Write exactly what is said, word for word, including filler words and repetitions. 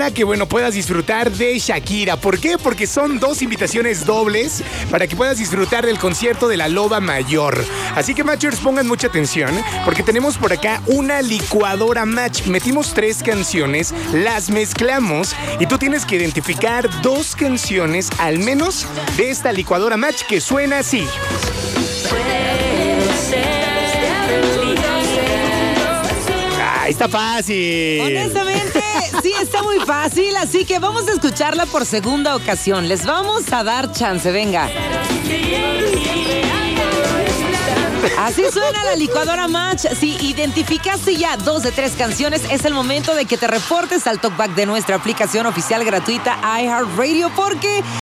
para que, bueno, puedas disfrutar de Shakira. ¿Por qué? Porque son dos invitaciones dobles para que puedas disfrutar del concierto de la Loba Mayor. Así que, Matchers, pongan mucha atención, porque tenemos por acá una licuadora Match. Metimos tres canciones, las mezclamos y tú tienes que identificar dos canciones, al menos, de esta licuadora Match que suena así. Ah, está fácil. Honestamente, sí, está muy fácil, así que vamos a escucharla por segunda ocasión. Les vamos a dar chance, venga. Así suena la licuadora Match. Si identificaste ya dos de tres canciones, es el momento de que te reportes al talkback de nuestra aplicación oficial gratuita iHeartRadio, porque